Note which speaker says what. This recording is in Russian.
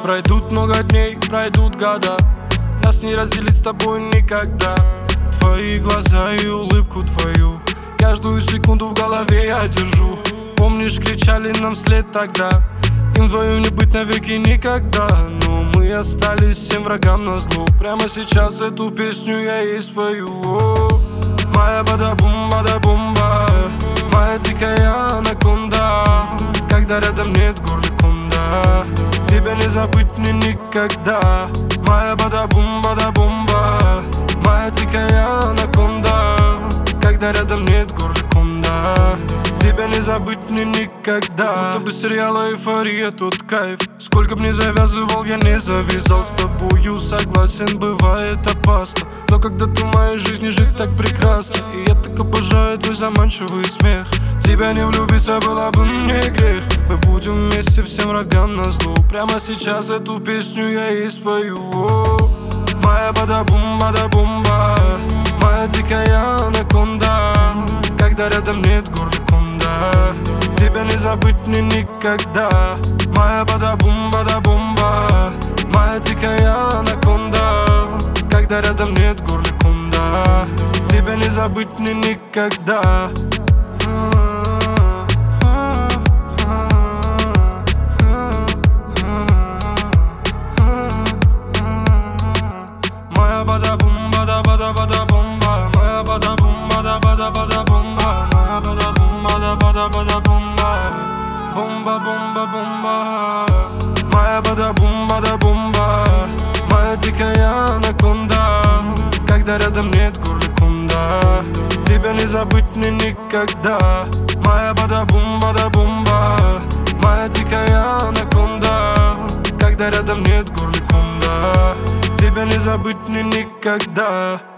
Speaker 1: Пройдут много дней, пройдут года, нас не разделить с тобой никогда. Твои глаза и улыбку твою каждую секунду в голове я держу. Помнишь, кричали нам вслед тогда: им вдвоем не быть навеки никогда. Но мы остались всем врагам назло. Прямо сейчас эту песню я и спою. Моя бада-бум-бада-бумба, моя дикая анаконда. Когда рядом нет горликонда, тебя не забыть мне никогда. Моя бада-бум-бада-бумба, моя дикая анаконда. Когда рядом нет горликонда, тебя не забыть мне никогда. Будто бы сериала «Эйфория» тот кайф. Сколько б ни завязывал, я не завязал. С тобою согласен, бывает опасно, но когда-то в моей жизни жить так прекрасно. И я так обожаю твой заманчивый смех. Тебя не влюбиться было бы мне грех. Мы будем вместе всем врагам назло. Прямо сейчас эту песню я и спою. Моя бада-бум-бада-бумба, моя дикая анаконда. Когда рядом нет горликонда, тебя не забыть мне никогда. Моя бада-бум-бада-бумба, моя дикая анаконда. Когда рядом нет горликонда, тебя не забыть мне никогда. Моя бада-бум-бада-бада-бада-бумба, моя бада-бум-бада-бада-бада-бумба, моя бада-бум-бада-бада-бада-бумба, бумба-бумба-бумба. Моя бада-бум-бада-бумба, моя дикая анаконда. Когда рядом нет горликонда, тебя не забыть мне никогда. Моя бада-бум-бада-бумба, моя дикая анаконда. Когда рядом нет горликонда, тебя не забыть мне никогда.